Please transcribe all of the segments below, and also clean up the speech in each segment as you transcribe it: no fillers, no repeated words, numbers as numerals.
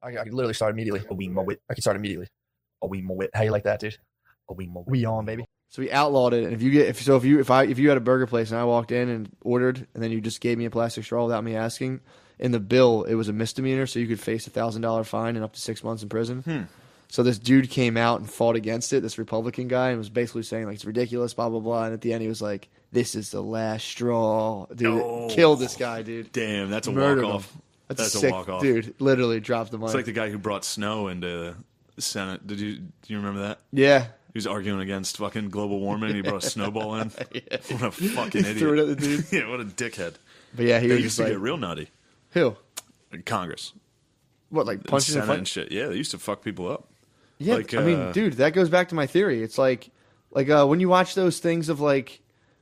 I could literally start immediately. We mow it. I could start immediately. We mow it. How you like that, dude? We mow it. We on, baby. So we outlawed it, and if you had a burger place and I walked in and ordered, and then you just gave me a plastic straw without me asking, in the bill it was a misdemeanor, so you could face $1,000 fine and up to 6 months in prison. So this dude came out and fought against it, this Republican guy, and was basically saying like it's ridiculous, blah blah blah. And at the end he was like, "This is the last straw, dude." Oh. Killed this guy, dude. Damn, that's a Murdered walk off. him. That's sick, a walk off, dude. Literally dropped the mic. It's like the guy who brought snow into the Senate. Do you remember that? Yeah. He was arguing against fucking global warming. And he brought a snowball in. Yeah. What a fucking idiot! Threw it at the dude. Yeah, what a dickhead. But yeah, he They was used just to like, get real nutty. who? In Congress, What, like punching Senate and fighting? and shit. Yeah, they used to fuck people up. Yeah, Like, I mean, dude, that goes back to my theory. It's like when you watch those things of like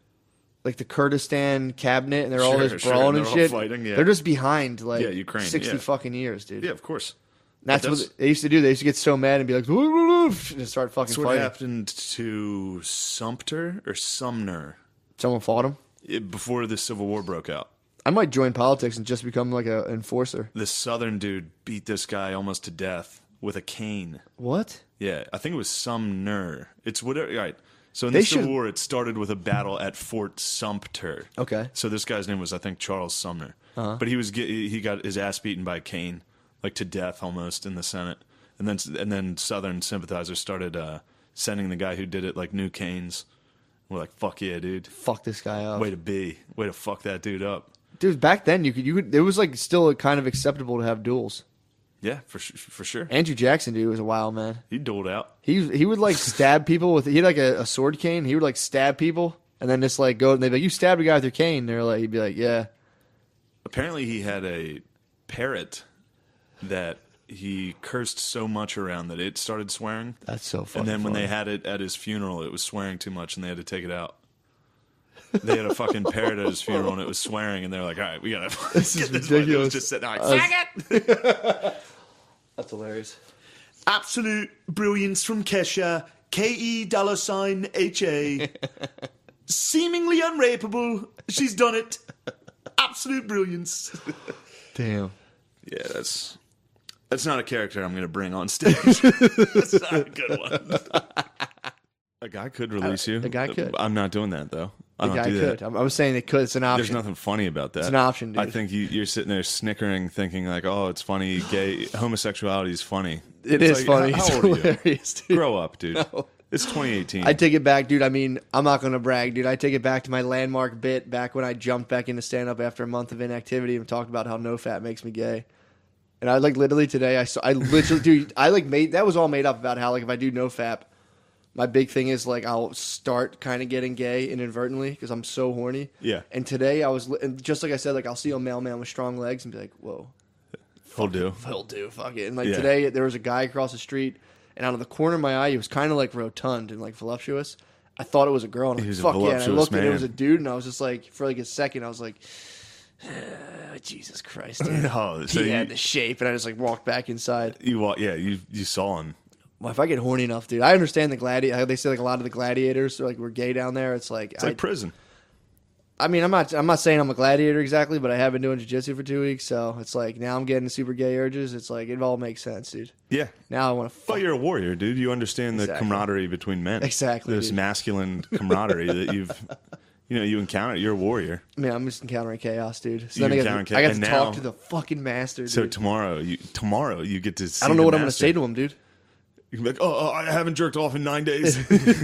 the Kurdistan cabinet and they're all Sure, just sure, brawling and and they're all shit. fighting, yeah. They're just behind like Yeah, Ukraine, 60 yeah. fucking years, dude. Yeah, of course. That's But what they used to do. They used to get so mad and be like, and just start fucking That's what fighting. happened to Sumter or Sumner Someone fought him. before the Civil War broke out. I might join politics and just become like an enforcer. This Southern dude beat this guy almost to death with a cane. What? Yeah, I think it was Sumner. It's whatever. Right. So in They the Civil should- War, it started with a battle at Fort Sumter. Okay. So this guy's name was, I think, Charles Sumner. But he got his ass beaten by a cane, like to death almost in the Senate. And then Southern sympathizers started sending the guy who did it like new canes. We're like, fuck yeah, dude. Fuck this guy up. Way to fuck that dude up. Dude, back then you could. It was like still kind of acceptable to have duels. Yeah, for sure. Andrew Jackson, dude, was a wild man. He doled out. He would like stab people with. He had like a sword cane. He would like stab people and then just like go. And they'd be like, "You stabbed a guy with your cane." They're like, he'd be like, "Yeah." Apparently, he had a parrot that he cursed so much around that it started swearing. That's so funny. And then when they had it at his funeral, it was swearing too much, and they had to take it out. They had a fucking parrot at his funeral, and it was swearing, and they're like, "All right, we gotta This is get this one." It ridiculous. was just sitting there like, "Faggot!" That's hilarious. Absolute brilliance from Kesha. KE$HA. Seemingly unrapeable. She's done it. Absolute brilliance. Damn. Yeah, that's not a character I'm going to bring on stage. That's not a good one. A guy could release you. A guy could. I'm not doing that though. I The don't guy do could. that. I was saying it could. It's an option. There's nothing funny about that. It's an option, dude. I think you're sitting there snickering, thinking like, "Oh, it's funny. Gay homosexuality is funny." It It's is like, funny. How It's old are you? hilarious, dude. Grow up, dude. It's 2018. I take it back, dude. I mean, I'm not going to brag, dude. I take it back to my landmark bit back when I jumped back into stand-up after a month of inactivity and talked about how no fat makes me gay. And I like literally today, I literally, dude, I like made, that was all made up about how like if I do no fap, my big thing is like I'll start kind of getting gay inadvertently because I'm so horny. Yeah. And today and just like I said, like I'll see a mailman with strong legs and be like, whoa. He'll do. He'll do, fuck it. And like Yeah. today, there was a guy across the street, and out of the corner of my eye, he was kind of like rotund and like voluptuous. I thought it was a girl, and I'm He was a like, fuck yeah. And I voluptuous looked and it man. was a dude, and I was just like, for like a second, I was like, Jesus Christ, dude. Oh, so He had you, the shape, and I just like walked back inside. you saw him. Well, if I get horny enough, dude, I understand the gladiator. They say like a lot of the gladiators are like were gay down there. It's like, It's like prison. I mean, I'm not saying I'm a gladiator exactly, but I have been doing jiu-jitsu for 2 weeks, so it's like now I'm getting super gay urges. It's like it all makes sense, dude. Yeah. Now I want to. But you're a warrior, dude. You understand the Exactly. camaraderie between men. Exactly, This dude. masculine camaraderie that you encounter. You're a warrior. I mean, I'm just encountering chaos, dude. So You're then I encountering got chaos. to And talk now- to the fucking master, dude. So tomorrow you get to see I don't know the what I'm going to master. say to him, dude. You can be like, oh, I haven't jerked off in 9 days.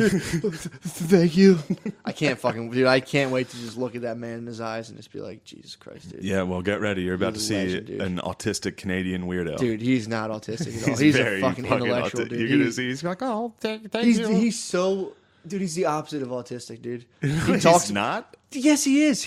Thank you. I can't fucking, dude. I can't wait to just look at that man in his eyes and just be like, Jesus Christ, dude. Yeah, well, get ready. You're about to He's see a legend, dude. an autistic Canadian weirdo. Dude, he's not autistic at all. He's a very fucking intellectual, auti- dude. You're gonna see. He's like, oh, thank you. He's so, dude. He's the opposite of autistic, dude. He He's talks. not. Yes, he is.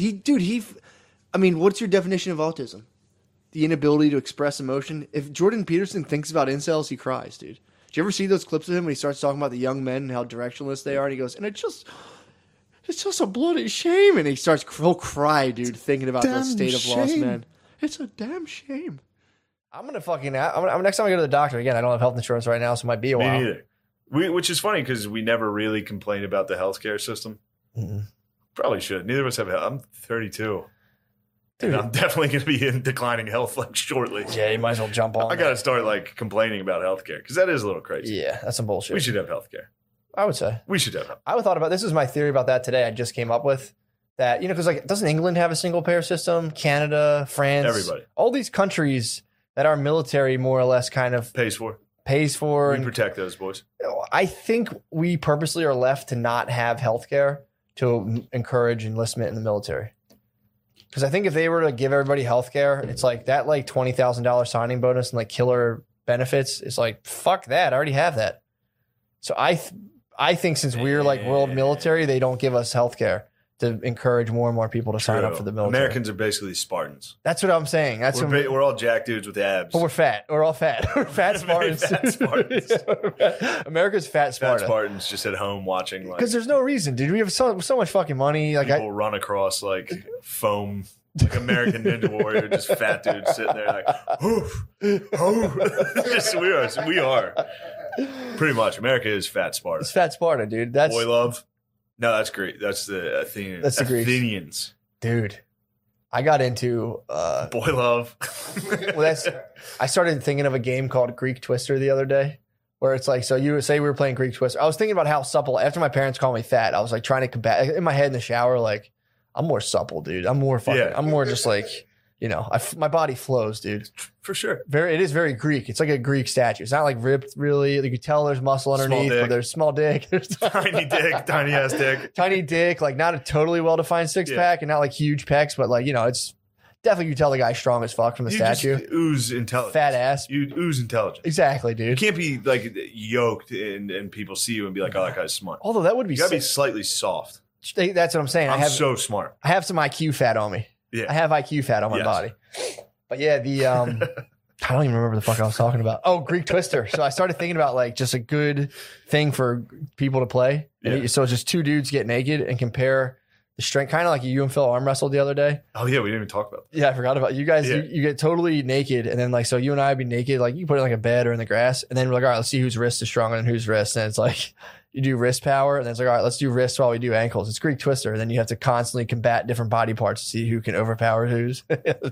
I mean, what's your definition of autism? The inability to express emotion. If Jordan Peterson thinks about incels, he cries, dude. Do you ever see those clips of him when he starts talking about the young men and how directionless they are? And he goes, and it's just a bloody shame. And he'll cry, dude, thinking about the Damn state of lost shame. men. It's a damn shame. I'm gonna fucking. Next time I go to the doctor again, I don't have health insurance right now, so it might be a Me while. neither. Which is funny because we never really complain about the healthcare system. Mm-mm. Probably should. Neither of us have. I'm 32. And I'm definitely going to be in declining health like shortly. Yeah, you might as well jump on. I got to start like complaining about healthcare because that is a little crazy. Yeah, that's some bullshit. We should have healthcare. I would say. We should have health. I would thought about this. Is my theory about that today. I just came up with that. Because like, doesn't England have a single payer system? Canada, France, Everybody. all these countries that our military more or less kind of Pays for. for. We protect those boys. I think we purposely are left to not have healthcare to encourage enlistment in the military. Because I think if they were to give everybody healthcare, it's like that like $20,000 signing bonus and like killer benefits. It's like, fuck that. I already have that. So I think since we're like world military, they don't give us healthcare to encourage more and more people to sign up for the military. Americans are basically Spartans. That's what I'm saying. That's We're all jack dudes with abs. but we're fat. We're all fat. We're fat Very Spartans. fat Spartans. America's fat Fat Sparta. Spartans just at home watching like Because there's no reason, dude. We have so much fucking money. Like people run across like foam, like American Ninja Warrior, just fat dudes sitting there like, oof, oof. Just we are. Pretty much. America is fat Sparta. it's fat Sparta, dude. That's Boy love. No, that's great. That's the Athenians. That's the Greeks. Athenians. dude. I got into Boy love. I started thinking of a game called Greek Twister the other day, where it's like, so you would say we were playing Greek Twister. I was thinking about how supple, after my parents called me fat, I was like trying to combat in my head in the shower, like, I'm more supple, dude. I'm more fucking, Yeah. I'm more just like, my body flows, dude. For sure. It is very Greek. It's like a Greek statue. It's not like ripped really. You can tell there's muscle underneath, dick. but there's small dick. There's Tiny dick, tiny ass dick. tiny dick, like not a totally well-defined six pack and not like huge pecs, but like, it's definitely, you tell the guy's strong as fuck from the You statue. just ooze intelligence. Fat ass. You ooze intelligence. Exactly, You dude. can't be like yoked and people see you and be like, oh, that guy's smart. Although that would be You gotta be sick. slightly soft. That's what I'm saying. I'm so smart. I have some IQ fat on me. Yeah. I have IQ fat on my Yes. body. But yeah, I don't even remember the fuck I was talking about. Oh, Greek Twister. So I started thinking about like just a good thing for people to play. Yeah. So it's just two dudes get naked and compare the strength, kind of like you and Phil arm wrestled the other day. Oh yeah, we didn't even talk about that. Yeah, I forgot about you guys. Yeah. You get totally naked, and then like so you and I would be naked, like you put it in like a bed or in the grass, and then we're like, all right, let's see whose wrist is stronger than whose wrist. And it's like you do wrist power, and then it's like, all right, let's do wrists while we do ankles. It's Greek Twister, and then you have to constantly combat different body parts to see who can overpower whose.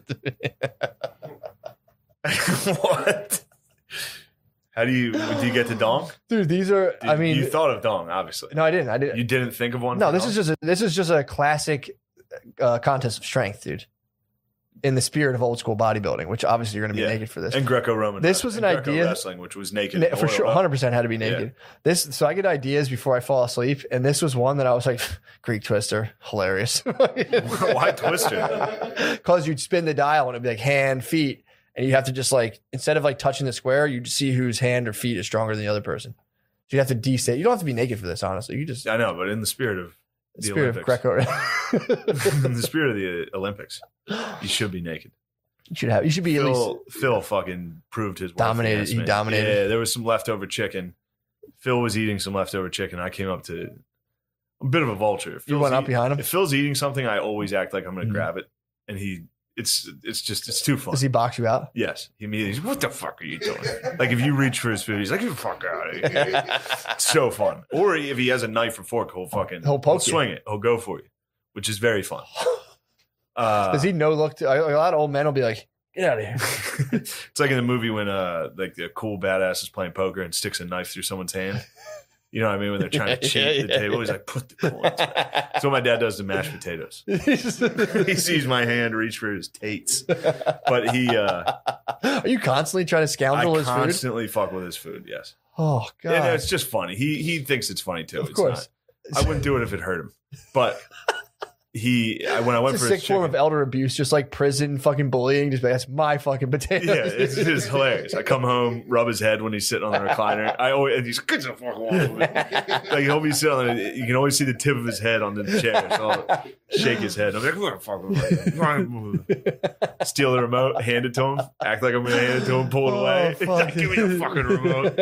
What? How do you get to dong? Dude, these are. I mean, you thought of dong, obviously. no, I didn't. I didn't. You didn't think of one. No, for this dong? is just a classic contest of strength, dude. In the spirit of old school bodybuilding, which obviously you're going to be naked for this. And Greco-Roman. This was an idea- wrestling, which was naked For sure, oiled up. 100% had to be naked. So I get ideas before I fall asleep, and this was one that I was like, Greek Twister, hilarious. Why Twister? Because you'd spin the dial and it'd be like hand, feet, and you have to just like instead of like touching the square, you just see whose hand or feet is stronger than the other person. So you have to destate. You don't have to be naked for this, honestly. You just I know, but in the spirit of the spirit of Olympics, Greco. in the spirit of the Olympics, you should be naked. You should be at least. Phil fucking proved his worth Dominated. against He me. dominated. Yeah, there was some leftover chicken. Phil was eating some leftover chicken. I came up to a bit of a vulture. You went up behind him? If Phil's eating something, I always act like I'm going to Mhm. grab it, and it's too fun. Does he box you out? Yes, he immediately. He's, what the fuck are you doing? Like if you reach for his food, he's like, "Get the fuck out of here!" It's so fun. Or if he has a knife or fork, he'll poke you. swing it. He'll go for you, which is very fun. Does he no look? A lot of old men will be like, "Get out of here." It's like in the movie when like the cool badass is playing poker and sticks a knife through someone's hand. You know what I mean? When they're trying to cheat the table, he's like, "Put the coins back." That's what my dad does to mashed potatoes. He sees my hand reach for his tates, but he. Are you constantly trying to scoundrel I his food? constantly fuck with his food. Yes, Oh god! and it's just funny. He thinks it's funny too. Of course. It's not. I wouldn't do it if it hurt him, but when I went It's for a his sick form chicken, of elder abuse, just like prison fucking bullying. Just like, that's my fucking potatoes. yeah, it's just hilarious. I come home, rub his head when he's sitting on the recliner. And he's get the fuck off of it. Like he'll be sitting on it. You can always see the tip of his head on the chair. So I'll shake his head. I'm like, what the fuck? Steal the remote, hand it to him, act like I'm gonna hand it to him, pull it away. He's like, give me the fucking remote.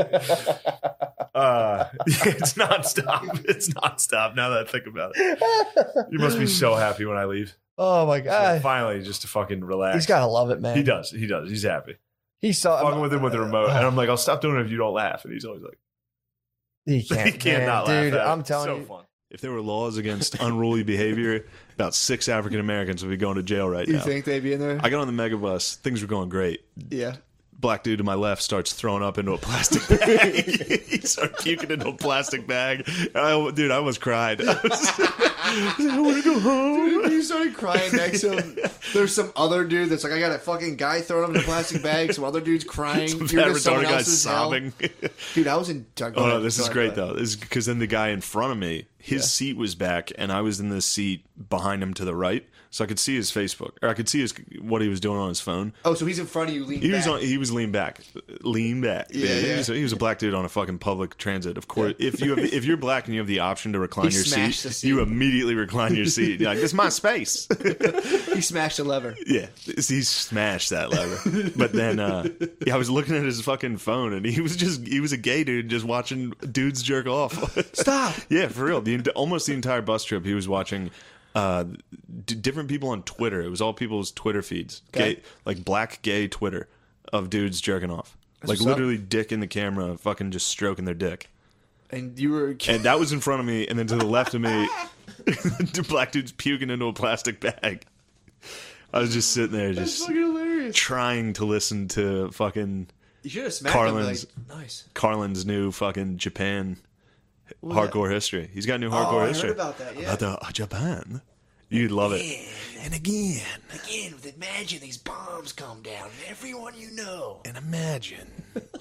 It's nonstop. It's nonstop. Now that I think about it, you must be so happy when I leave. Oh my god! Finally, just to fucking relax. He's gotta love it, man. He does. He's happy. He saw Fucking with him with the remote, and I'm like, I'll stop doing it if you don't laugh. And he's always like, He can't. he can't man. not laugh. Dude, at it. I'm It's telling so you. fun. If there were laws against unruly behavior, about 6 African Americans would be going to jail right now. You think they'd be in there? I got on the megabus. Things were going great. Yeah. Black dude to my left starts throwing up into a plastic bag. He started puking into a plastic bag. I almost cried. I want to go home. Dude, you started crying next to him. There's some other dude that's like, I got a fucking guy throwing up in a plastic bag. Some other dude's crying. Some You're fat just someone retarded guy else's hell. sobbing. Dude, I was in. Oh no, this is great though. This is because then the guy in front of me, his seat was back, and I was in the seat behind him to the right, so I could see his Facebook, or I could see what he was doing on his phone. Oh, so he's in front of you, leaning back. He was leaned back, Yeah. He was a black dude on a fucking public transit. Of course, if you're black and you have the option to recline your smashed the seat, seat. you immediately recline your seat. You're like, this is my space. He smashed the lever. Yeah, he smashed that lever. But then, I was looking at his fucking phone, and he was a gay dude just watching dudes jerk off. Stop. Yeah, for real. Almost the entire bus trip, he was watching different people on Twitter. It was all people's Twitter feeds, Okay. gay, like black gay Twitter of dudes jerking off, like what's literally dick in the camera, fucking just stroking their dick. And you were. And that was in front of me, and then to the left of me, the black dude's puking into a plastic bag. I was just sitting there, That's just fucking hilarious. trying to listen to fucking You should have smacked him. Carlin's- Like, nice. Carlin's new fucking Japan hardcore history. He's got new hardcore Oh, I history. heard about that. Yeah. About the Japan. You'd love it. And again. Again, imagine these bombs come down, and everyone you know. And imagine.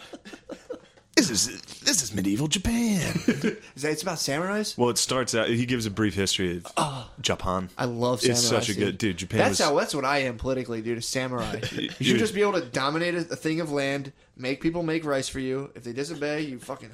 This is medieval Japan. Is that it's about samurais? Well, it starts out. He gives a brief history of Japan. I love samurais. It's such a good dude. Japan. That's what I am politically, dude. A samurai. You should just be able to dominate a thing of land, make people make rice for you. If they disobey, you fucking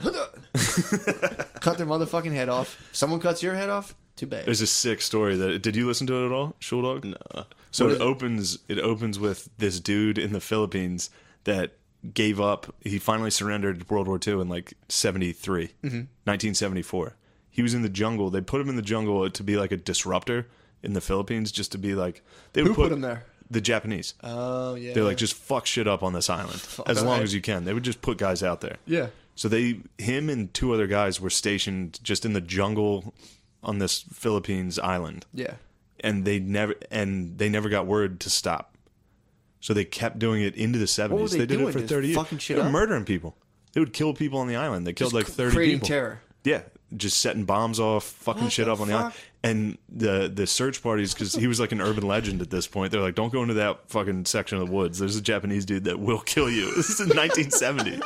cut their motherfucking head off. Someone cuts your head off. Too bad. There's a sick story that. Did you listen to it at all, Shuldog? No. So it opens with this dude in the Philippines that gave up. He finally surrendered World War II in like 73, 1974. He was in the jungle. They put him in the jungle to be like a disruptor in the Philippines, just to be like. They would Who put him there? The Japanese. Oh yeah. They're like, just fuck shit up on this island as long as you can. They would just put guys out there. Yeah. So him and 2 other guys were stationed just in the jungle on this Philippines island. Yeah. And they never got word to stop. So they kept doing it into the 70s. What were they did doing? it for Just 30 years. fucking shit They were up? murdering people. They would kill people on the island. They killed like 30 creating people. terror. Yeah, just setting bombs off, fucking What shit the up on the island. fuck? And the search parties, because he was like an urban legend at this point. They're like, don't go into that fucking section of the woods. There's a Japanese dude that will kill you. This is in 1970.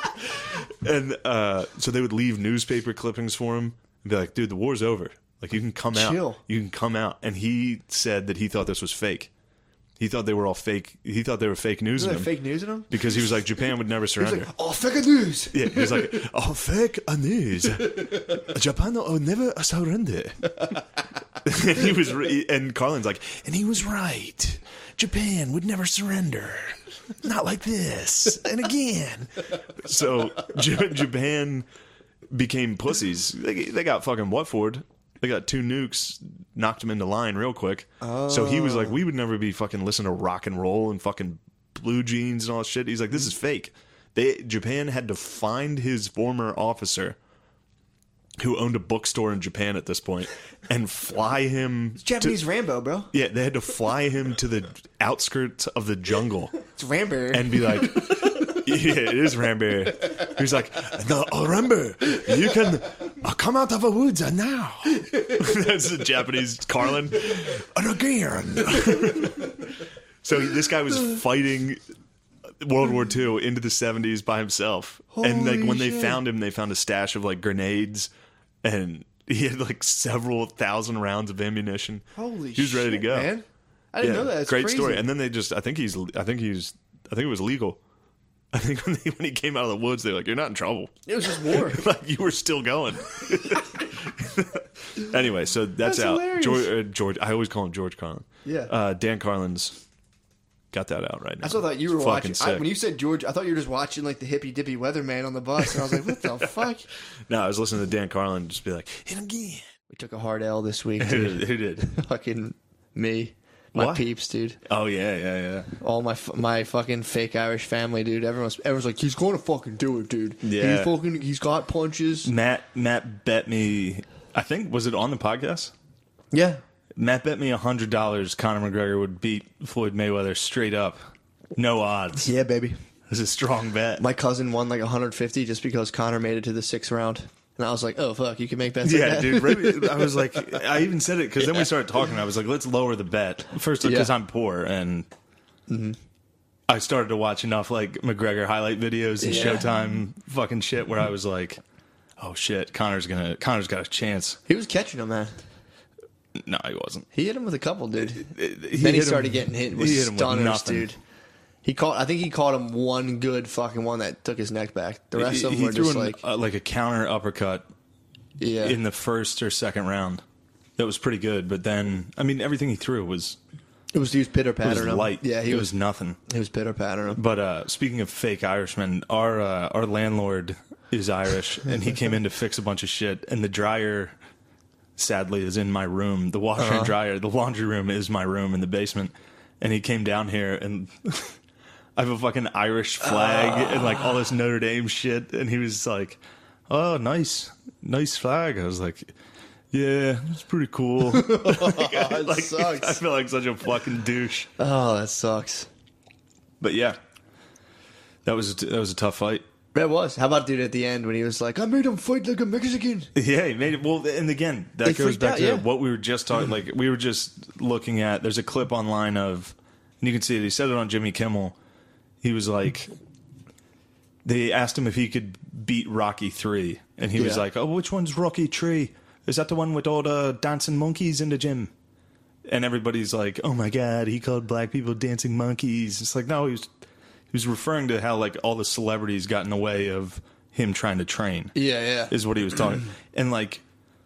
And so they would leave newspaper clippings for him and be like, dude, the war's over. Like, you can come out. Chill. You can come out. And he said that he thought this was fake. He thought they were all fake. He thought they were fake news Isn't in that him. fake news in him? Because he was like, Japan would never He's surrender. like, oh, fake news. Yeah, he was like, oh, fake news. Japan will never surrender. And he was, and Carlin's like, and he was right. Japan would never surrender. Not like this. And again. So Japan became pussies. They got fucking Watford. They got 2 nukes, knocked him into line real quick. So he was like, we would never be fucking listening to rock and roll and fucking blue jeans and all that shit. He's like, this is fake. Japan had to find his former officer who owned a bookstore in Japan at this point and fly him. Japanese Rambo, bro. Yeah, they had to fly him to the outskirts of the jungle It's Rambo. and be like, yeah, it is Rambo. He's like, no, Rambo, you can come out of the woods now. That's the Japanese Carlin. And again. So this guy was fighting World War II into the 70s by himself. And like when they found him, they found a stash of like grenades, and he had like several thousand rounds of ammunition. Holy he was ready to shit, go. man. I didn't know that. That's great crazy. story. And then they just, I think it was legal. I think when he came out of the woods, they were like, "You're not in trouble." It was just war. Like you were still going. Anyway, so that's out. hilarious. George, I always call him George Carlin. Yeah. Dan Carlin's got that out right now. I thought you were It's watching. fucking sick. When you said George, I thought you were just watching like the hippy dippy weatherman on the bus, and I was like, "What the fuck?" No, I was listening to Dan Carlin just be like, "And again." We took a hard L this week, Who dude. did? Who did? Fucking me, my What? peeps, dude. Oh yeah. All my fucking fake Irish family, dude. Everyone's like, he's going to fucking do it, dude. Yeah. He's got punches. Matt bet me I think, was it on the podcast? Yeah. Matt bet me $100 Conor McGregor would beat Floyd Mayweather straight up. No odds. Yeah, baby. It was a strong bet. My cousin won like 150 just because Conor made it to the 6th round. And I was like, oh, fuck, you can make bets like Yeah, that. dude. Right, I was like, I even said it because then we started talking. I was like, let's lower the bet. First, because Yeah. I'm poor. And I started to watch enough like McGregor highlight videos and Yeah. Showtime fucking shit where I was like, oh shit, Conor's got a chance. He was catching him, man. No, he wasn't. He hit him with a couple, dude. Then he hit him- started getting hit with he hit him with stunners, nothing. dude. I think he caught him one good fucking one that took his neck back. The rest of them He were threw just like a counter uppercut yeah. in the first or second round. That was pretty good, but then I mean everything he threw was He was pitter pattering him. light. Yeah, it was nothing. He was pitter pattering him. But speaking of fake Irishmen, our landlord is Irish, and he came in to fix a bunch of shit. And the dryer, sadly, is in my room. The washer and dryer, the laundry room is my room in the basement. And he came down here, and I have a fucking Irish flag and like all this Notre Dame shit. And he was like, "Oh, nice flag." I was like, "Yeah, it's pretty cool." It sucks. I feel like such a fucking douche. Oh, that sucks. But yeah, that was a tough fight. That was. How about dude at the end when he was like, I made him fight like a Mexican? Yeah, he made it. Well, and again, that They goes freaked back out, to yeah. what we were just talking. Like we were just looking at. There's a clip online of, and you can see it. He said it on Jimmy Kimmel. He was like, they asked him if he could beat Rocky 3, and he was Yeah. like, "Oh, which one's Rocky 3? Is that the one with all the dancing monkeys in the gym?" And everybody's like, "Oh my god, he called black people dancing monkeys." It's like, no, he was referring to how like all the celebrities got in the way of him trying to train. Yeah. Is what he was talking. And like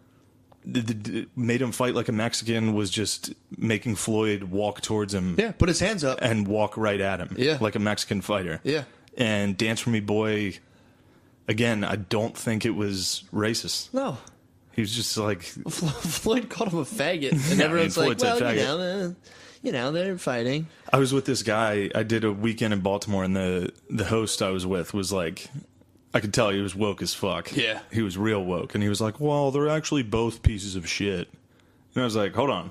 made him fight like a Mexican was just making Floyd walk towards him Yeah, put his hands up. and walk right at him. Yeah. Like a Mexican fighter. Yeah. And Dance for Me Boy, again, I don't think it was racist. No. He was just like, Floyd called him a faggot. And Yeah, everyone's I mean, like, Floyd said well, they're fighting. I was with this guy. I did a weekend in Baltimore, and the host I was with was like, I could tell he was woke as fuck. Yeah. He was real woke. And he was like, well, they're actually both pieces of shit. And I was like, hold on.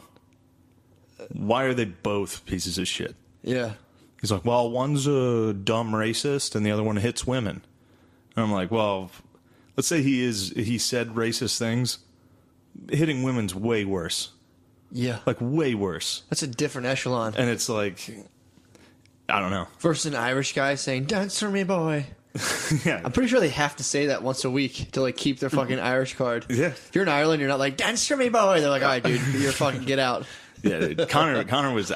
Why are they both pieces of shit? Yeah. He's like, well, one's a dumb racist and the other one hits women. And I'm like, well, let's say he said racist things. Hitting women's way worse. Yeah. Like, way worse. That's a different echelon. And it's like, I don't know. Versus an Irish guy saying, dance for me, boy. Yeah. I'm pretty sure they have to say that once a week to like keep their fucking Irish card. Yeah. If you're in Ireland, you're not like, dance for me, boy. They're like, all right, dude, you're fucking get out. Yeah, dude. Connor was,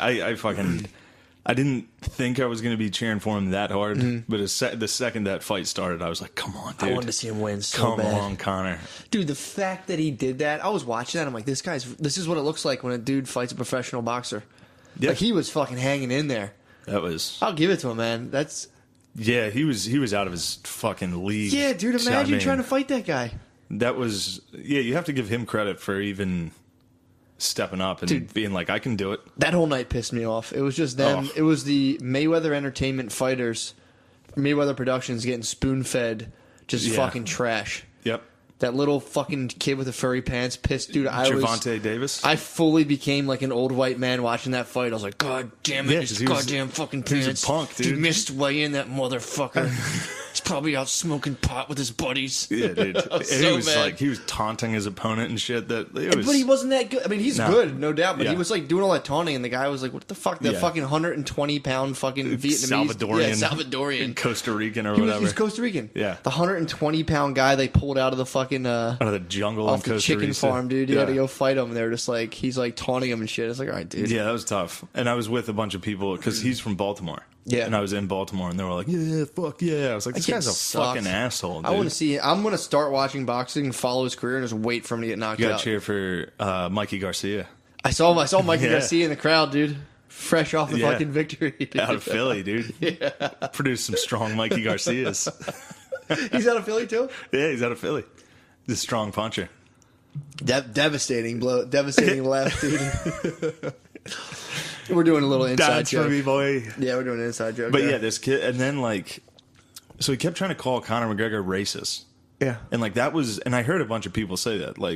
I didn't think I was going to be cheering for him that hard, but the second that fight started, I was like, come on, dude. I wanted to see him win so Come bad. on, Connor. Dude, the fact that he did that, I was watching that. I'm like, this is what it looks like when a dude fights a professional boxer. Yeah. Like, he was fucking hanging in there. That was, I'll give it to him, man. yeah, he was out of his fucking league. Yeah, dude, So, I imagine mean, trying to fight that guy. That was, yeah, you have to give him credit for even stepping up and Dude. being like, I can do it. That whole night pissed me off. It was just them. Oh. It was the Mayweather Entertainment fighters, Mayweather Productions getting spoon-fed just Yeah. fucking trash. Yep. That little fucking kid with the furry pants pissed. Dude, Gervonta Davis. I fully became like an old white man watching that fight. I was like, God damn it, Yeah, his 'cause he was- goddamn fucking he was a pants. punk, dude. He missed weighing that motherfucker. He's probably out smoking pot with his buddies. Yeah, dude. And so he was mad. like, he was taunting his opponent and shit. That it was, But he wasn't that good. I mean, he's No. good, no doubt. But he Yeah. was like doing all that taunting, and the guy was like, "What the fuck?" That Yeah. fucking 120-pound fucking Vietnamese, Salvadorian. yeah, Salvadorian. Costa Rican or He was, whatever. he's Costa Rican. Yeah. the 120-pound guy they pulled out of the fucking out of the jungle off in the Costa chicken Rica. farm, dude. You Yeah. had to go fight him. And they're just like, he's like taunting him and shit. It's like, all right, dude. Yeah, that was tough. And I was with a bunch of people because he's from Baltimore. Yeah. And I was in Baltimore and they were like, yeah, fuck yeah. I was like, this That kid guy's a sucks. fucking asshole, dude. I want to see. I'm going to start watching boxing and follow his career and just wait for him to get knocked You gotta out. cheer for Mikey Garcia I saw Mikey Yeah. Garcia in the crowd, dude. Fresh off the Yeah. fucking victory. Dude. out of Philly, dude. Yeah. Produced some strong Mikey Garcias. He's out of Philly too. Yeah, he's out of Philly. He's a strong puncher. Devastating blow, devastating left, dude. We're doing a little inside Dance for joke. me, boy. Yeah, we're doing an inside joke. But there. yeah, this kid, and then like, so he kept trying to call Conor McGregor racist. yeah. And like that was, and I heard a bunch of people say that, like,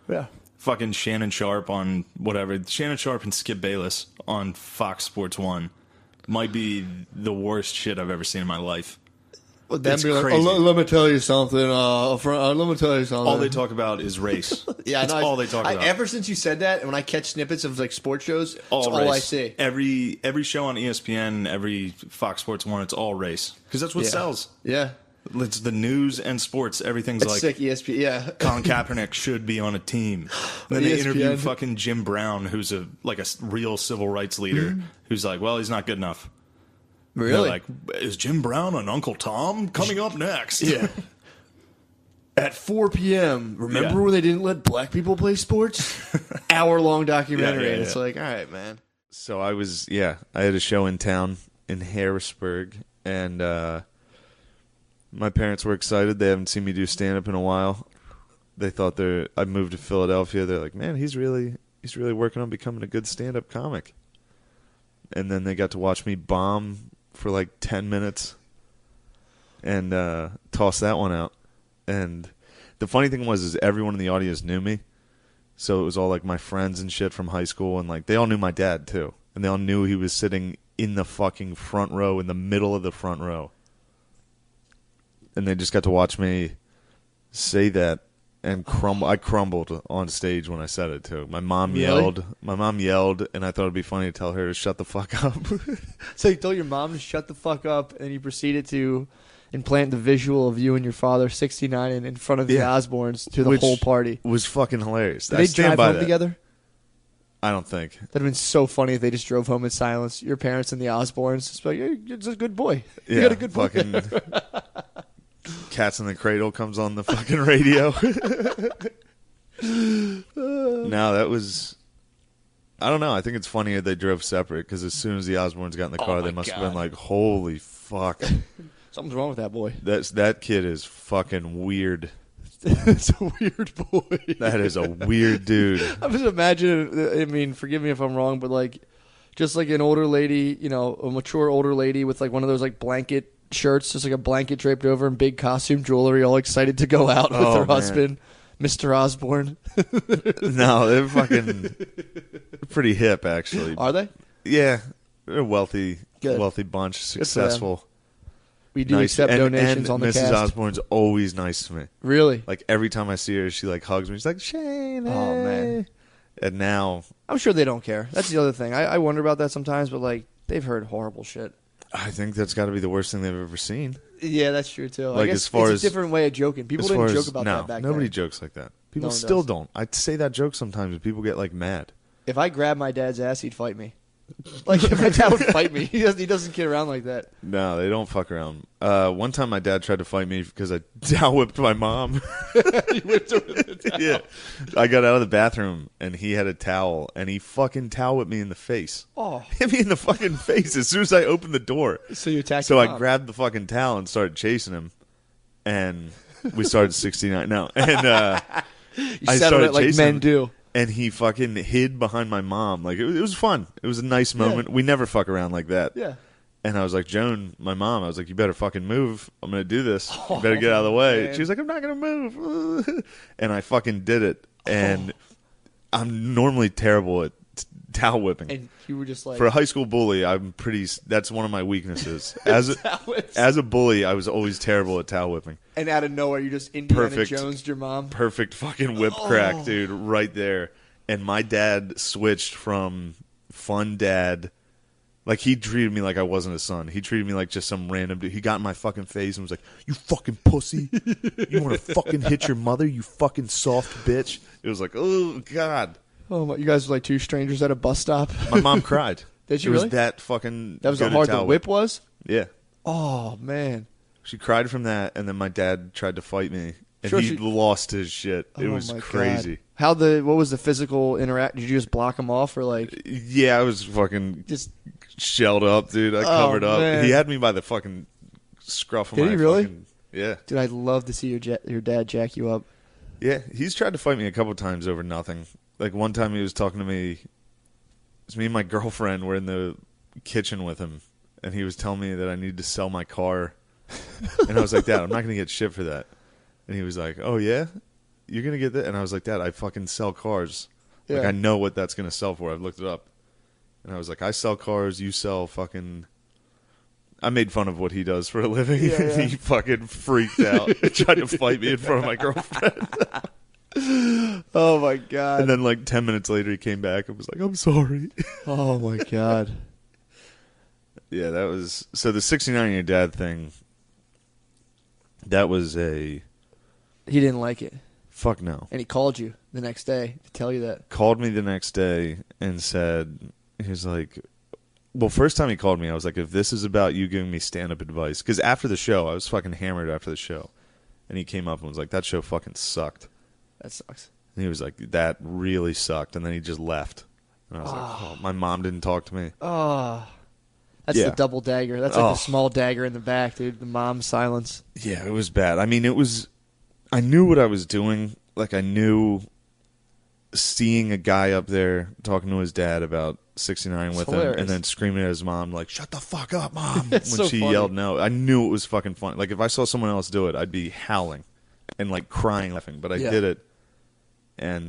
Yeah. Fucking Shannon Sharp on whatever. Shannon Sharp and Skip Bayless on Fox Sports 1 might be the worst shit I've ever seen in my life. Well, then It's be like, crazy. let me tell you something. Let me tell you something. All they talk about is race. Yeah, That's all they talk about. Ever since you said that, and when I catch snippets of like sports shows, it's all race. I see. Every show on ESPN, every Fox Sports 1, it's all race. Because that's what Yeah. sells. Yeah. It's the news and sports. Everything's It's like sick, ESPN. Yeah. Colin Kaepernick should be on a team. And then they ESPN. interview fucking Jim Brown, who's a real civil rights leader, who's like, well, he's not good enough. Really? They're like, is Jim Brown an Uncle Tom? Coming up next. Yeah. At 4 p.m., remember Yeah. when they didn't let black people play sports? Hour-long documentary. Yeah, yeah, And it's yeah. like, all right, man. So I had a show in town in Harrisburg, and my parents were excited. They haven't seen me do stand-up in a while. They thought I moved to Philadelphia. They're like, man, he's really working on becoming a good stand-up comic. And then they got to watch me bomb for like 10 minutes and toss that one out. And the funny thing is everyone in the audience knew me. So it was all like my friends and shit from high school, and like they all knew my dad too. And they all knew he was sitting in the fucking front row, in the middle of the front row. And they just got to watch me say that and crumble. I crumbled on stage when I said it too. My mom Really? yelled. My mom yelled, and I thought it'd be funny to tell her to shut the fuck up. So you told your mom to shut the fuck up, and you proceeded to implant the visual of you and your father 69 and in front of the Yeah. Osbournes to the Which whole party. was fucking hilarious. Did I they stand drive by home that. together? I don't think. That'd have been so funny if they just drove home in silence. Your parents and the Osbournes just like, "Hey, you're just a good boy. You got a good boy." fucking Cats in the Cradle comes on the fucking radio. No, that was. I don't know. I think it's funnier they drove separate because as soon as the Osbournes got in the car, they my must have God. been like, "Holy fuck, Something's wrong with that boy. that kid is fucking weird. It's a weird boy. That is a weird dude." I'm just imagining. I mean, forgive me if I'm wrong, but like, just like an older lady, a mature older lady with like one of those like blanket shirts, just like a blanket draped over and big costume jewelry, all excited to go out with Oh, her man. husband, Mr. Osborne. No, they're fucking pretty hip, actually. Are they? Yeah, they're a wealthy bunch, them. successful. We do Nice. accept And donations on the Mrs. cast. Osborne's always nice to me. Really? Like every time I see her, she like hugs me. She's like, Shane. Oh, man. And now I'm sure they don't care. That's the other thing. I wonder about that sometimes, but like they've heard horrible shit. I think that's got to be the worst thing they've ever seen. Yeah, that's true too. I Like, guess as far it's as- a different way of joking. People As didn't far joke as- about no, that back nobody then. jokes like that. People No one still does. don't. I say that joke sometimes, and people get like mad. If I grabbed my dad's ass, he'd fight me. Like if my dad would fight me, he doesn't kid around like that. No, they don't fuck around. One time, my dad tried to fight me because I towel whipped my mom. Yeah, I got out of the bathroom and he had a towel and he fucking towel whipped me in the face. Oh, Hit me in the fucking face as soon as I opened the door. so you attacked? So your I mom. grabbed the fucking towel and started chasing him, and we started 69. No, and You I settled started it like chasing men him. do. and he fucking hid behind my mom. Like it was fun. It was a nice moment. We never fuck around like that. Yeah. And I was like, Joan, my mom, I was like, you better fucking move. I'm going to do this. You better get out of the way. man. She was like, I'm not going to move. And I fucking did it. And I'm normally terrible at towel whipping. And you were just like, For a high school bully, that's one of my weaknesses. As a bully, I was always terrible at towel whipping. and out of nowhere, you just Indiana Perfect. Jones'd your mom. Perfect fucking whip crack, dude, right there. And my dad switched from fun dad. Like, he treated me like I wasn't a son. He treated me like just some random dude. He got in my fucking face and was like, you fucking pussy. You want to fucking hit your mother, you fucking soft bitch? It was like, oh, God. Oh my! You guys were like two strangers at a bus stop. My mom cried. Did she It really? was that fucking That was how good hard at the towel whip was. Yeah. Oh man! She cried from that, and then my dad tried to fight me, and Sure, he she- lost his shit. It Oh, was my crazy. God. What was the physical interact? Did you just block him off or like Yeah, I was fucking just? shelled up, dude. I covered up. man. He had me by the fucking scruff of Did my he really? fucking... Yeah. Dude, I'd love to see your dad jack you up. Yeah, he's tried to fight me a couple times over nothing. Like, one time he was talking to me... It was me and my girlfriend were in the kitchen with him, and he was telling me that I needed to sell my car. And I was like, Dad, I'm not going to get shit for that. And he was like, oh, yeah? you're going to get that? And I was like, Dad, I fucking sell cars. Like, Yeah. I know what that's going to sell for. I've looked it up. And I was like, I sell cars, you sell fucking... I made fun of what he does for a living. Yeah, yeah. He fucking freaked out and tried to fight me in front of my girlfriend. Oh my god. And then like 10 minutes later, he came back and was like, I'm sorry. Oh my god. Yeah, that was... So the 69-year dad thing, that was a... He didn't like it, Fuck no. and he called you the next day to tell you that. Called me the next day and said, he was like... Well, first time he called me, I was like, if this is about you giving me stand-up advice... Because after the show, I was fucking hammered after the show. And he came up and was like, that show fucking sucked. That sucks. And he was like, that really sucked. And then he just left. And I was like, oh, my mom didn't talk to me. Oh, that's Yeah. the double dagger. That's like Oh. the small dagger in the back, dude. The mom's silence. Yeah, it was bad. I mean, it was... I knew what I was doing. Like, I knew seeing a guy up there talking to his dad about 69 with him hilarious. and then screaming at his mom, like, shut the fuck up, Mom, when It's so she funny. yelled no. I knew it was fucking funny. Like, if I saw someone else do it, I'd be howling and, like, crying, laughing. But I Yeah. did it. And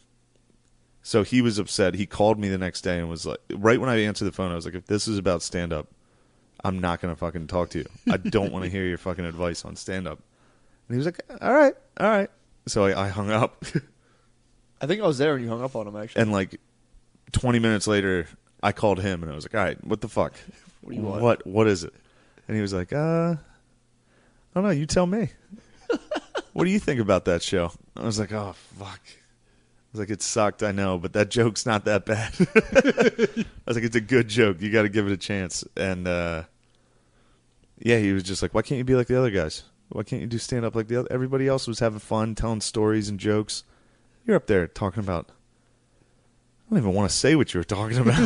so he was upset. He called me the next day and was like, right when I answered the phone, I was like, if this is about stand-up, I'm not going to fucking talk to you. I don't want to hear your fucking advice on stand-up. And he was like, all right. So I hung up. I think I was there when you hung up on him, actually. And like 20 minutes later, I called him and I was like, all right, what the fuck? What do you want? What is it? And he was like, I don't know. You tell me. What do you think about that show? I was like, oh, fuck. I was like, it sucked, I know, but that joke's not that bad. I was like, it's a good joke. You got to give it a chance. And yeah, he was just like, why can't you be like the other guys? Why can't you do stand up like the other? Everybody else was having fun, telling stories and jokes. You're up there talking about. I don't even want to say what you were talking about.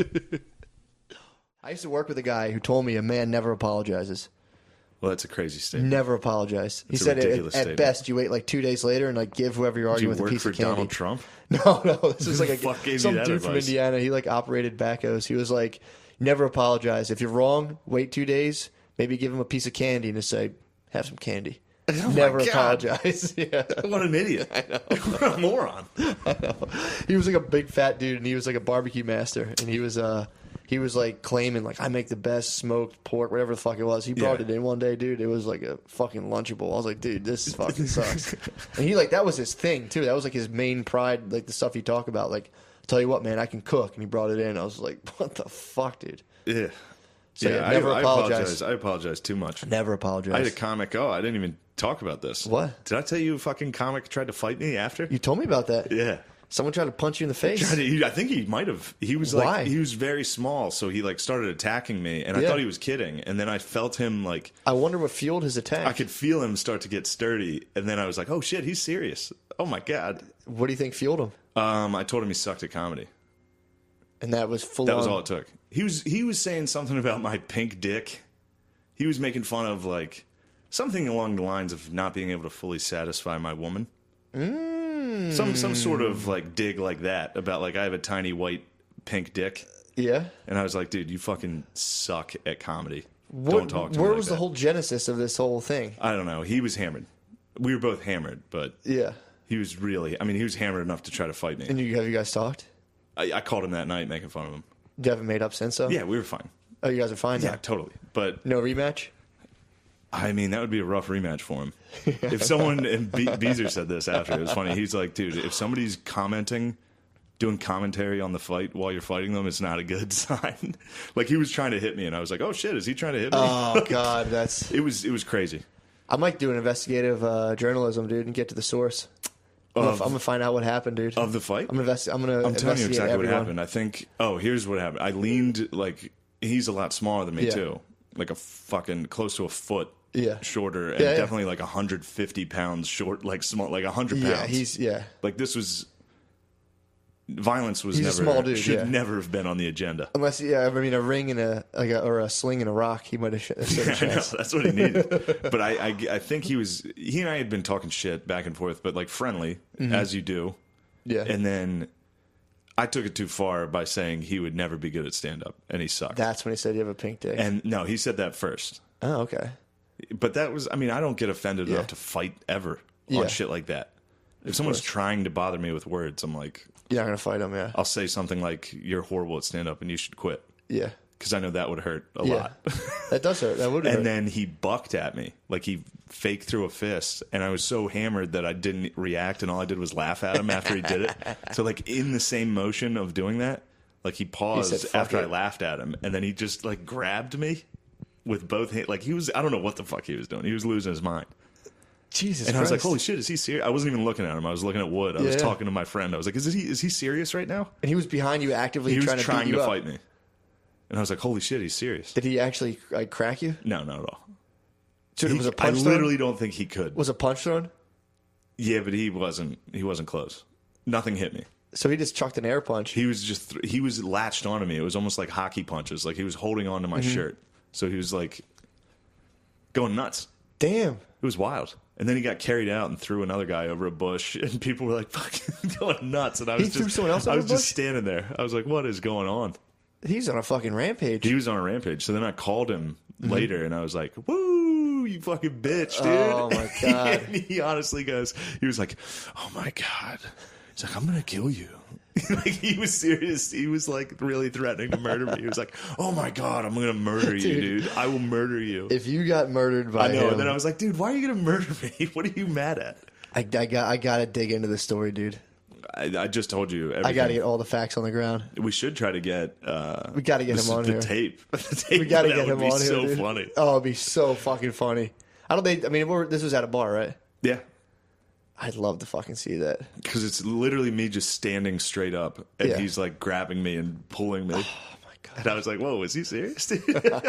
I used to work with a guy who told me a man never apologizes. Well, that's a crazy statement. Never apologize. He That's a said ridiculous at statement. best you wait like 2 days later and like give whoever you're Did arguing you with a work piece for of candy. Donald Trump? No, this was like Who the fuck gave some you that dude from advice? Indiana. He like operated backhoes. He was like, never apologize. If you're wrong, wait 2 days. Maybe give him a piece of candy and just say, have some candy. Oh Never my God. apologize. Yeah. What an idiot. I know. What a moron. He was like a big fat dude, and he was like a barbecue master, and he was like claiming like I make the best smoked pork, whatever the fuck it was. He brought Yeah. it in one day, dude. It was like a fucking Lunchable. I was like, dude, this fucking sucks. And he like that was his thing too. That was like his main pride, like the stuff he talked about. Like, tell you what, man, I can cook, and he brought it in. I was like, what the fuck, dude? Yeah. So yeah, never I apologize. I apologize too much. Never apologize. I had a comic. Oh, I didn't even talk about this. What? Did I tell you a fucking comic tried to fight me after? You told me about that. Yeah. Someone tried to punch you in the face. I think he might have. He was Why? like, he was very small, so he like started attacking me, and I Yeah. thought he was kidding. And then I felt him like, I wonder what fueled his attack. I could feel him start to get sturdy, and then I was like, oh shit, he's serious. Oh my god. What do you think fueled him? I told him he sucked at comedy. And that was full That on. was all it took. He was saying something about my pink dick. He was making fun of like something along the lines of not being able to fully satisfy my woman. Some sort of like dig like that about like I have a tiny white pink dick, Yeah. and I was like, dude, you fucking suck at comedy. Don't talk to me Where like was the that. whole genesis of this whole thing? I don't know. He was hammered. We were both hammered, but Yeah. he was really. I mean, he was hammered enough to try to fight me. And have you guys talked? I called him that night, making fun of him. You haven't made up since, though? Yeah, we were fine. Oh, you guys are fine Yeah, now? totally. But No rematch? I mean, that would be a rough rematch for him. If someone, and Beezer said this after, it was funny. He's like, dude, if somebody's doing commentary on the fight while you're fighting them, it's not a good sign. Like, he was trying to hit me, and I was like, oh shit, is he trying to hit me? Oh, God, that's... It was crazy. I might do an investigative journalism, dude, and get to the source. I'm gonna find out what happened, dude. Of the fight? I'm gonna I'm telling you investigate exactly everyone. what happened. I think, here's what happened. I leaned, like, he's a lot smaller than me, Yeah. too. Like a fucking close to a foot Yeah. shorter, and Yeah, yeah. definitely like 150 pounds short, like small, like 100 pounds. Yeah. Like, this was... Violence was He's a never... small dude, should yeah. never have been on the agenda. Unless, I mean, a ring and or a sling and a rock, he might have stood a I know, chance. that's what he needed. But I think he and I had been talking shit back and forth, but like friendly, as you do. Yeah. And then I took it too far by saying he would never be good at stand-up, and he sucked. That's when he said you have a pink dick. And no, he said that first. Oh, okay. But that was, I mean, I don't get offended Yeah. enough to fight ever Yeah. on shit like that. If someone's trying to bother me with words, I'm like, You're not gonna fight him, yeah. I'll say something like, "You're horrible at stand up, and you should quit," Yeah. because I know that would hurt a Yeah. lot. That does hurt. That would hurt. And then he bucked at me, like he faked threw a fist, and I was so hammered that I didn't react, and all I did was laugh at him after he did it. So like in the same motion of doing that, like he paused said, "Fuck after I it." laughed at him, and then he just like grabbed me with both hands. Like he was, I don't know what the fuck he was doing. He was losing his mind. Jesus And I was like, Christ. "Holy shit, is he serious?" I wasn't even looking at him. I was looking at Wood. I was Yeah. talking to my friend. I was like, "Is he serious right now?" And he was behind you actively He was trying to beat you up. fight me, and I was like, "Holy shit, he's serious." Did he actually like crack you? No, not at all. Dude, was a I punch literally thrown? don't think he could. Was a punch thrown? Yeah, but he wasn't close. Nothing hit me. So he just chucked an air punch. He was just he was latched onto me. It was almost like hockey punches. Like he was holding onto my shirt. So he was like going nuts. Damn. It was wild. And then he got carried out and threw another guy over a bush, and people were like fucking going nuts. And I was He threw someone else I over was a just bush? standing there. I was like, "What is going on?" He's on a fucking rampage. He was on a rampage. So then I called him later, and I was like, "Woo, you fucking bitch, dude!" Oh, my God. And he honestly goes, he was like, "Oh my God," he's like, "I'm gonna kill you." Like he was serious. He was like really threatening to murder me. He was like, "Oh my God, I'm gonna murder you, dude. I will murder you." If you got murdered by I know. him, And then I was like, "Dude, why are you gonna murder me? What are you mad at?" I gotta dig into this story, dude. I just told you everything. I gotta get all the facts on the ground. We should try to get. We gotta get him on the here. tape. The tape. We gotta that get would him be on so here. Dude. funny. Oh, it'd be so fucking funny. This was at a bar, right? Yeah. I'd love to fucking see that. Because it's literally me just standing straight up, and Yeah. he's like grabbing me and pulling me. Oh my God. And I was like, "Whoa, is he serious?" dude?"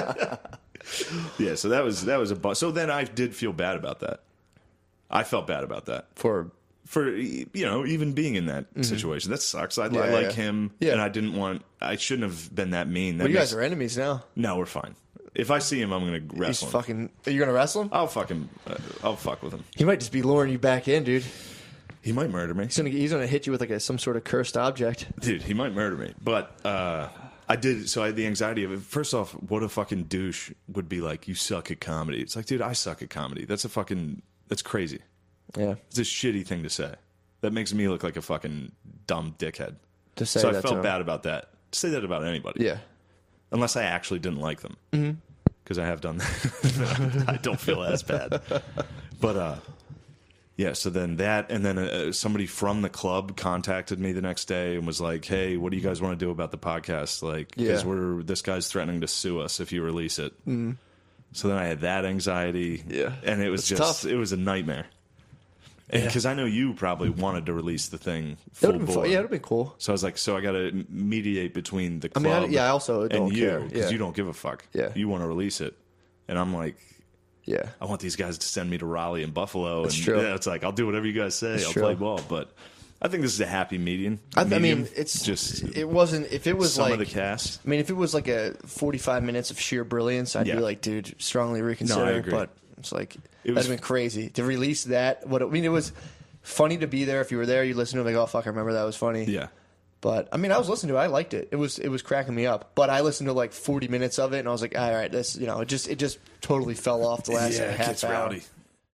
Yeah, so that was a so then I did feel bad about that. I felt bad about that For for even being in that situation. That sucks. I Yeah, like yeah. him, Yeah. and I shouldn't have been that mean. That you makes- guys are enemies now. no, we're fine. If I see him, I'm gonna He's wrestle him. fucking. Are you gonna wrestle him? I'll fuck with him. He might just be luring you back in, dude. He might murder me. He's gonna hit you with like some sort of cursed object. Dude, he might murder me. But I did. So I had the anxiety of it. First off, what a fucking douche would be like, "You suck at comedy." It's like, dude, I suck at comedy. That's crazy. Yeah. It's a shitty thing to say. That makes me look like a fucking dumb dickhead. To say So I that to felt him. bad about that. Say that about anybody. Yeah. Unless I actually didn't like them. Because I have done that. I don't feel as bad. But, yeah, so then that, and then somebody from the club contacted me the next day and was like, "Hey, what do you guys want to do about the podcast? Like, because Yeah. this guy's threatening to sue us if you release it." So then I had that anxiety. Yeah. And it was That's just, tough. it was a nightmare. Because I know you probably wanted to release the thing That full would have been bore. fun. Yeah, it'd be cool. So I was like, I got to mediate between the I mean, club I also don't and you, care. because Yeah. you don't give a fuck. Yeah. You want to release it. And I'm like, Yeah. I want these guys to send me to Raleigh and Buffalo. That's and true. yeah, it's like, I'll do whatever you guys say. That's I'll true. play ball. But I think this is a happy median. I medium. mean, it's just it wasn't. If it was some like of the cast. I mean, if it was like a 45 minutes of sheer brilliance, I'd Yeah. be like, dude, strongly reconsider. No, I agree. But it's like It that'd was- have been crazy to release that. It was funny to be there. If you were there, you listen to it like, oh fuck, I remember that was funny. Yeah. But I mean, I was listening to it. I liked it. It was cracking me up. But I listened to like 40 minutes of it, and I was like, all right, this, it just totally fell off the last Yeah, it half gets hour. rowdy.